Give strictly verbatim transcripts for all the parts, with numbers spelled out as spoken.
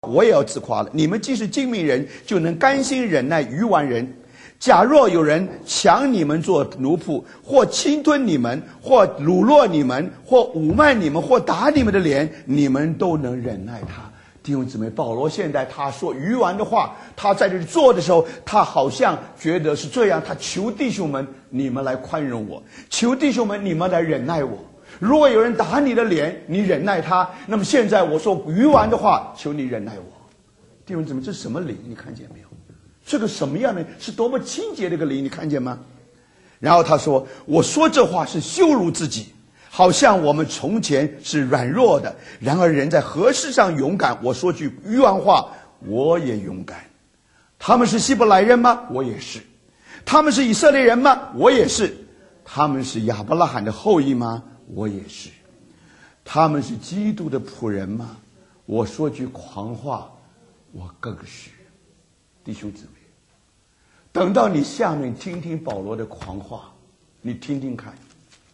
我也要自夸了。你们既是精明人，就能甘心忍耐愚顽人。假若有人强你们做奴仆，或侵吞你们，或掳落你们，或侮慢你们，或打你们的脸，你们都能忍耐他。弟兄姊妹，保罗现在他说愚顽的话，他在这里做的时候，他好像觉得是这样，他求弟兄们，你们来宽容我，求弟兄们，你们来忍耐我。如果有人打你的脸，你忍耐他，那么现在我说愚顽的话，求你忍耐我。弟兄姊妹，这是什么灵？你看见没有？这个什么样的，是多么清洁的一个灵，你看见吗？然后他说，我说这话是羞辱自己，好像我们从前是软弱的，然而人在何事上勇敢？我说句愚顽话，我也勇敢。他们是希伯来人吗？我也是。他们是以色列人吗？我也是。他们是亚伯拉罕的后裔吗？我也是。他们是基督的仆人吗？我说句狂话，我更是。弟兄姊妹，等到你下面听听保罗的狂话，你听听看，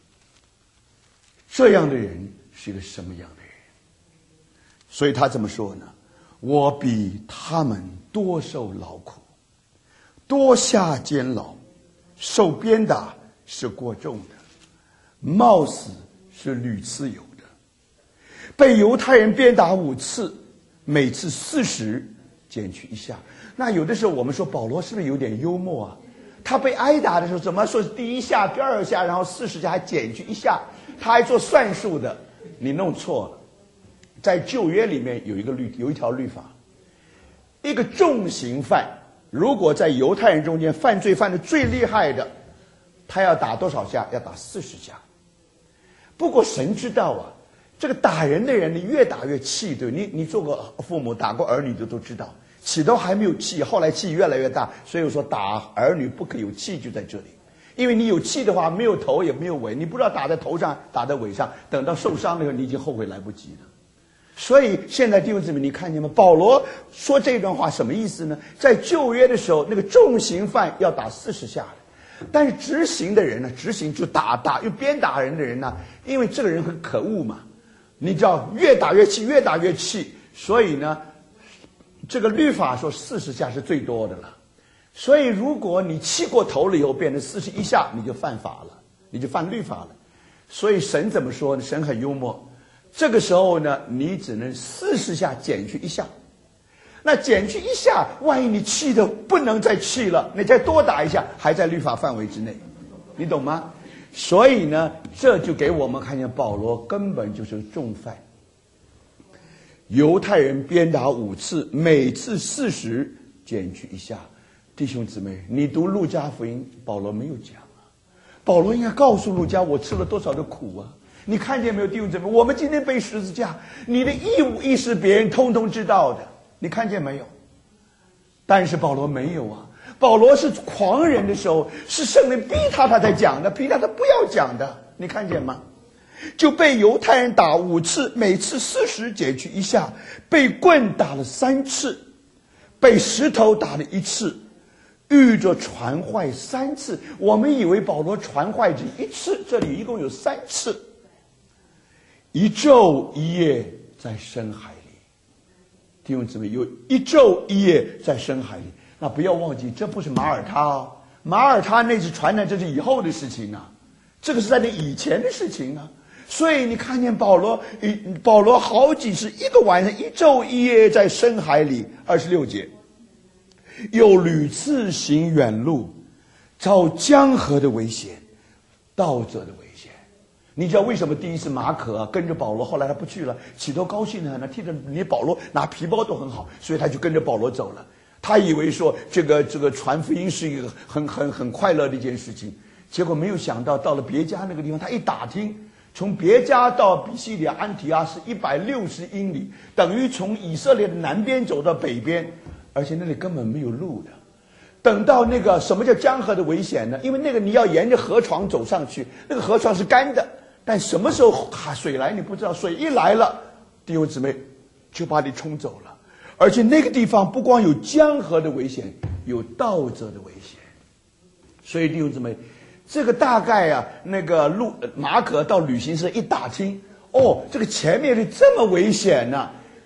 这样的人是一个什么样的人？所以他怎么说呢？我比他们多受劳苦，多下监牢，受鞭打是过重的，冒死是屡次有的，被犹太人鞭打五次，每次四十，减去一下。那有的时候我们说保罗是不是有点幽默啊？他被挨打的时候怎么说是第一下第二下，然后四十下还减去一下，他还做算术的。你弄错了。在旧约里面有一个律有一条律法，一个重刑犯如果在犹太人中间犯罪犯的最厉害的，他要打多少下？要打四十下。不过神知道啊，这个打人的人你越打越气，对你你做过父母打过儿女的都知道，起头还没有气，后来气越来越大。所以我说打儿女不可以有气，就在这里。因为你有气的话，没有头也没有尾，你不知道打在头上打在尾上，等到受伤的时候你已经后悔来不及了。所以现在弟兄姊妹，你看见吗？保罗说这段话什么意思呢？在旧约的时候，那个重刑犯要打四十下的，但是执行的人呢，执行就打打用鞭打人的人呢，因为这个人很可恶嘛，你知道越打越气，越打越气，所以呢，这个律法说四十下是最多的了。所以如果你气过头了以后变成四十一下，你就犯法了，你就犯律法了。所以神怎么说呢？神很幽默。这个时候呢，你只能四十下减去一下。那减去一下，万一你气得不能再气了，你再多打一下，还在律法范围之内，你懂吗？所以呢，这就给我们看见保罗根本就是重犯。犹太人鞭打五次，每次四十，减去一下。弟兄姊妹，你读路加福音，保罗没有讲啊。保罗应该告诉路加，我吃了多少的苦啊。你看见没有，弟兄姊妹？我们今天背十字架，你的一五一十别人通通知道的，你看见没有？但是保罗没有啊。保罗是狂人的时候，是圣灵逼他他才讲的，逼他他不要讲的，你看见吗？就被犹太人打五次，每次四十，减去一下，被棍打了三次，被石头打了一次，遇着船坏三次。我们以为保罗船坏只一次，这里一共有三次。一昼一夜在深海里，弟兄姊妹，有一昼一夜在深海里。那不要忘记，这不是马耳他哦，马耳他那只船呢，这是以后的事情啊，这个是在那以前的事情啊。所以你看见保罗，保罗好几次一个晚上一昼一夜在深海里。二十六节，又屡次行远路，遭江河的危险，盗者的危险。你知道为什么第一次马可啊跟着保罗，后来他不去了，起头高兴呢，替着你保罗拿皮包都很好，所以他就跟着保罗走了。他以为说这个这个传福音是一个很很很快乐的一件事情，结果没有想到到了别家那个地方，他一打听，从别家到比西里亚安提阿是一百六十英里，等于从以色列的南边走到北边，而且那里根本没有路的。等到那个什么叫江河的危险呢？因为那个你要沿着河床走上去，那个河床是干的，但什么时候水来你不知道，水一来了，弟兄姊妹就把你冲走了。而且那个地方不光有江河的危险，有盗者的危险。所以弟兄姊妹，这个大概啊，那个路马可到旅行社一打听，哦，这个前面是这么危险呢、啊，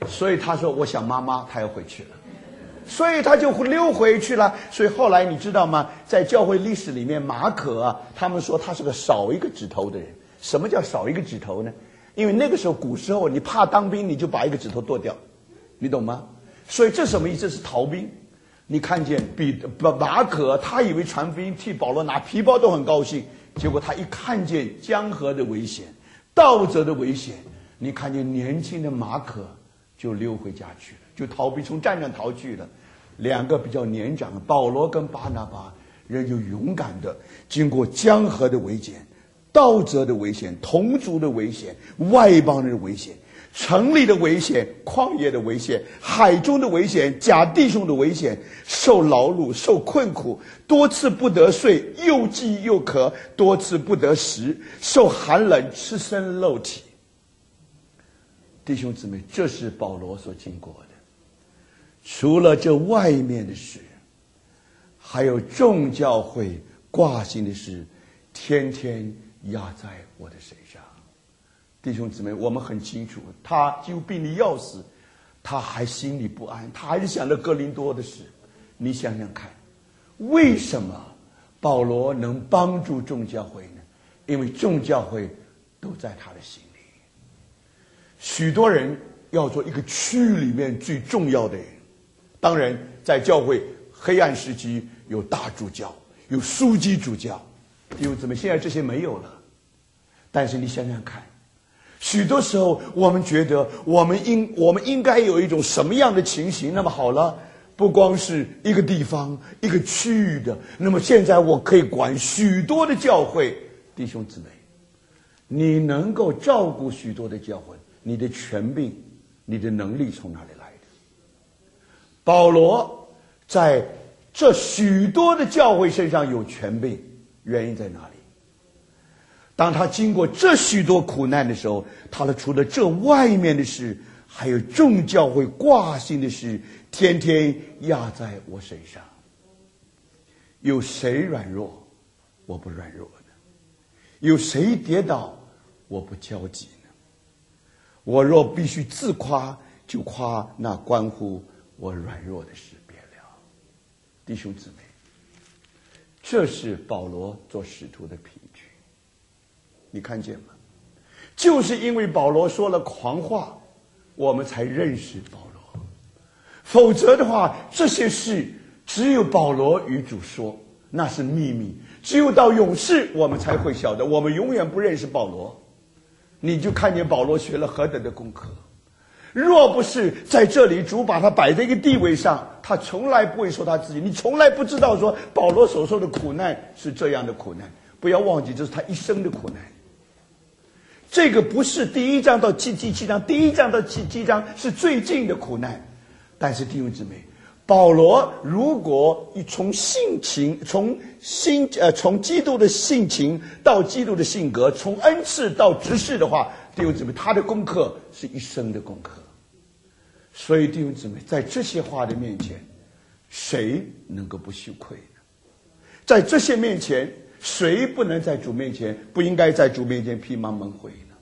所以他说我想妈妈，他要回去了，所以他就溜回去了。所以后来你知道吗？在教会历史里面，马可啊，他们说他是个少一个指头的人。什么叫少一个指头呢？因为那个时候古时候你怕当兵，你就把一个指头剁掉，你懂吗？所以这什么意思？是逃兵。你看见彼马可，他以为传福音替保罗拿皮包都很高兴，结果他一看见江河的危险、道泽的危险，你看见年轻的马可就溜回家去了，就逃避，从战场逃去了。两个比较年长的保罗跟巴拿巴人就勇敢的经过江河的危险、道泽的危险、同族的危险、外邦人的危险、城里的危险、旷野的危险、海中的危险、假弟兄的危险，受劳碌、受困苦，多次不得睡，又饥又渴，多次不得食，受寒冷，吃身肉体。弟兄姊妹，这是保罗所经过的。除了这外面的事，还有众教会挂心的事，天天压在我的身上。弟兄姊妹，我们很清楚，他几乎病得要死，他还心里不安，他还是想着哥林多的事。你想想看，为什么保罗能帮助众教会呢？因为众教会都在他的心里。许多人要做一个区域里面最重要的人。当然在教会黑暗时期有大主教，有枢机主教，弟兄姊妹，现在这些没有了。但是你想想看，许多时候我们觉得我们应我们应该有一种什么样的情形？那么好了，不光是一个地方一个区域的，那么现在我可以管许多的教会。弟兄姊妹，你能够照顾许多的教会，你的权柄你的能力从哪里来的？保罗在这许多的教会身上有权柄，原因在哪里？当他经过这许多苦难的时候，他的除了这外面的事，还有众教会挂心的事，天天压在我身上。有谁软弱，我不软弱呢？有谁跌倒，我不焦急呢？我若必须自夸，就夸那关乎我软弱的事别了。弟兄姊妹，这是保罗做使徒的凭据。你看见吗？就是因为保罗说了狂话，我们才认识保罗。否则的话，这些事只有保罗与主说，那是秘密。只有到永世我们才会晓得，我们永远不认识保罗。你就看见保罗学了何等的功课。若不是在这里主把他摆在一个地位上，他从来不会说他自己，你从来不知道说保罗所受的苦难是这样的苦难。不要忘记，这是他一生的苦难。这个不是第一章到第七章，第一章到第七章是最近的苦难。但是弟兄姊妹，保罗如果从性情，从心呃从基督的性情到基督的性格，从恩赐到执事的话，弟兄姊妹，他的功课是一生的功课。所以弟兄姊妹，在这些话的面前，谁能够不羞愧呢？在这些面前，谁不能在主面前，不应该在主面前披麻蒙灰呢？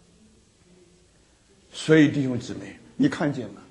所以弟兄姊妹，你看见吗？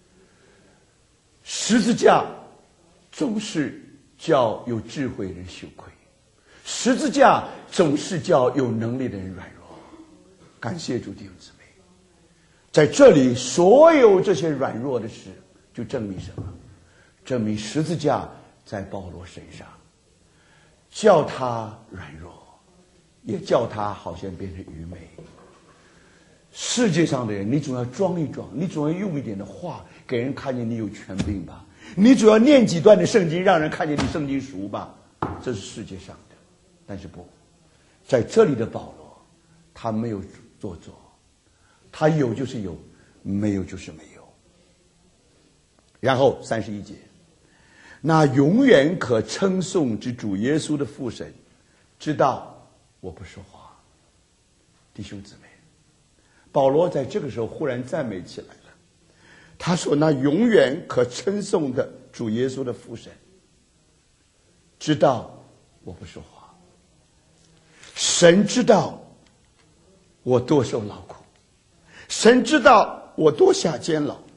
十字架总是叫有智慧人羞愧，十字架总是叫有能力的人软弱。感谢主，弟兄姊妹，在这里所有这些软弱的事，就证明什么？证明十字架在保罗身上，叫他软弱，也叫他好像变成愚昧。世界上的人，你总要装一装，你总要用一点的话给人看见你有权柄吧，你总要念几段的圣经让人看见你圣经熟吧，这是世界上的。但是不，在这里的保罗，他没有做作，他有就是有，没有就是没有。然后三十一节，那永远可称颂之主耶稣的父神知道我不说话。弟兄姊妹，保罗在这个时候忽然赞美起来了。他说那永远可称颂的主耶稣的父神知道我不说话。神知道我多受劳苦，神知道我多下监牢，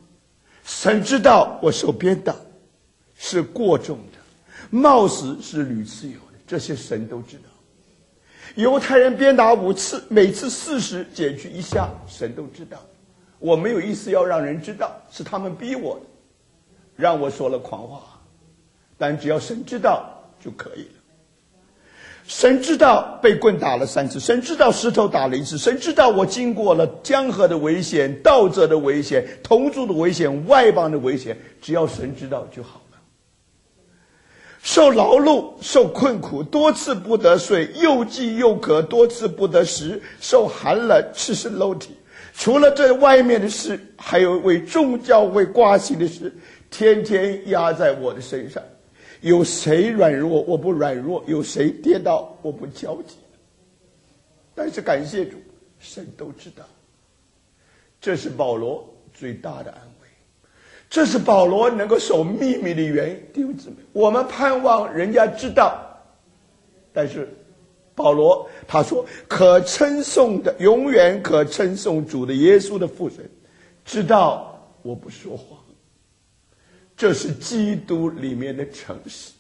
神知道我受鞭打是过重的，冒死是屡次有的，这些神都知道。犹太人鞭打五次，每次四十减去一下，神都知道。我没有意思要让人知道，是他们逼我的，让我说了狂话，但只要神知道就可以了。神知道被棍打了三次，神知道石头打了一次，神知道我经过了江河的危险、盗贼的危险、同族的危险、外邦的危险，只要神知道就好了。受劳碌，受困苦，多次不得睡，又饥又渴，多次不得食，受寒冷，赤身露体。除了这外面的事，还有为众教会挂心的事，天天压在我的身上。有谁软弱我不软弱，有谁跌倒我不焦急。但是感谢主，神都知道。这是保罗最大的安慰，这是保罗能够守秘密的原因。弟兄姊妹，我们盼望人家知道，但是保罗他说，可称颂的，永远可称颂主的耶稣的父神知道我不说谎。这是基督里面的诚实。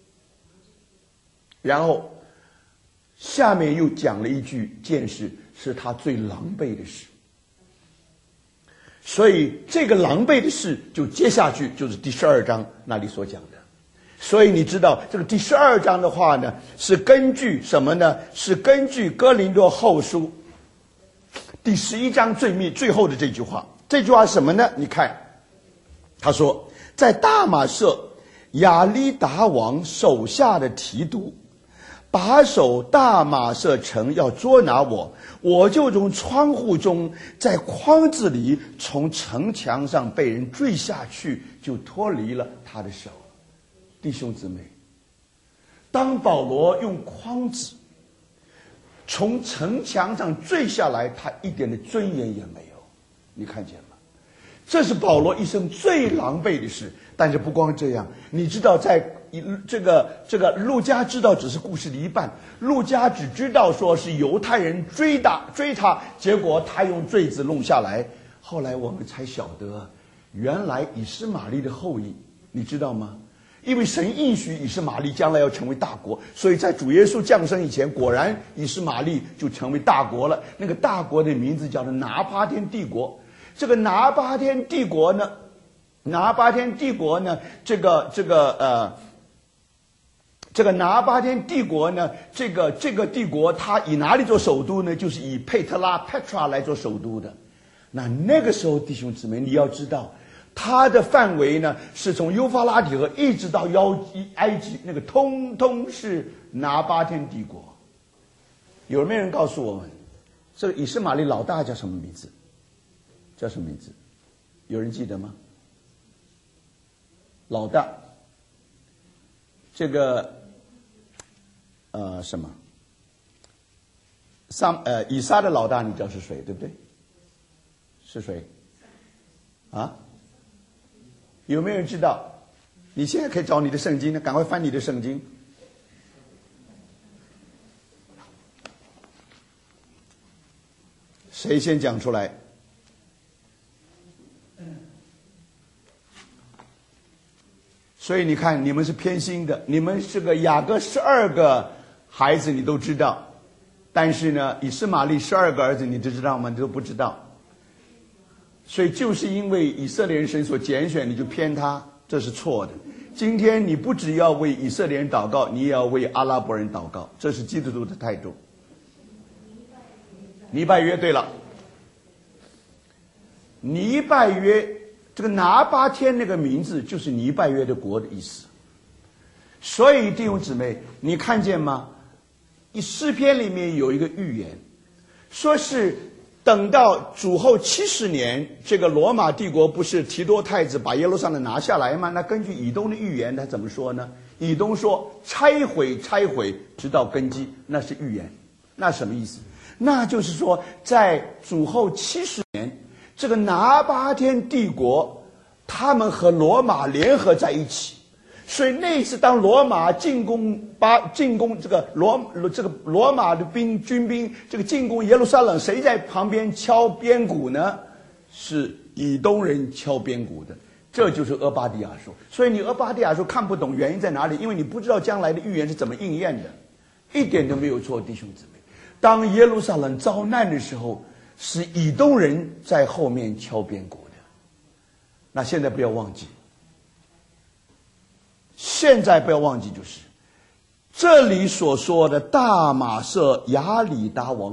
然后下面又讲了一句件事，是他最狼狈的事。所以这个狼狈的事就接下去就是第十二章那里所讲的。所以你知道这个第十二章的话呢，是根据什么呢？是根据哥林多后书第十一章最密最后的这句话。这句话是什么呢？你看他说，在大马色亚利达王手下的提督把守大马色城要捉拿我，我就从窗户中在筐子里从城墙上被人坠下去，就脱离了他的手。弟兄姊妹，当保罗用筐子从城墙上坠下来，他一点的尊严也没有，你看见吗？这是保罗一生最狼狈的事。但是不光这样，你知道在这个这个路加知道只是故事的一半，路加只知道说是犹太人追打追他，结果他用坠子弄下来。后来我们才晓得，原来以实玛利的后裔，你知道吗？因为神应许以实玛利将来要成为大国，所以在主耶稣降生以前，果然以实玛利就成为大国了。那个大国的名字叫做拿巴天帝国。这个拿巴天帝国呢，拿巴天帝国呢，这个这个呃，这个拿巴天帝国呢，这个这个帝国它以哪里做首都呢？就是以佩特拉 Petra 来做首都的。那那个时候，弟兄姊妹，你要知道，它的范围呢，是从幼发拉底河一直到腰埃及，那个通通是拿巴天帝国。有没有人告诉我们，这个以实玛利老大叫什么名字？叫什么名字？有人记得吗？老大，这个呃什么？撒呃以撒的老大，你知道是谁，对不对？是谁？啊？有没有人知道？你现在可以找你的圣经呢，赶快翻你的圣经。谁先讲出来？所以你看，你们是偏心的，你们是个雅各十二个孩子，你都知道，但是呢，以实玛利十二个儿子，你都知道吗？你都不知道。所以就是因为以色列人神所拣选，你就偏他，这是错的。今天你不只要为以色列人祷告，你也要为阿拉伯人祷告，这是基督徒的态度。尼拜约，对了，尼拜约。这个拿巴天那个名字就是尼拜约的国的意思。所以弟兄姊妹，你看见吗？一诗篇里面有一个预言，说是等到主后七十年，这个罗马帝国不是提多太子把耶路撒冷拿下来吗？那根据以东的预言，他怎么说呢？以东说拆毁拆毁直到根基，那是预言。那什么意思？那就是说在主后七十年，这个拿巴天帝国他们和罗马联合在一起，所以那一次当罗马进攻巴进攻这个罗这个罗马的兵军兵这个进攻耶路撒冷，谁在旁边敲边鼓呢？是以东人敲边鼓的。 这就是俄巴底亚书。所以你俄巴底亚书看不懂，原因在哪里？因为你不知道将来的预言是怎么应验的，一点都没有错，弟兄姊妹。当耶路撒冷遭难的时候，是以东人在后面敲边鼓的。那现在不要忘记，现在不要忘记，就是这里所说的大马色亚里达王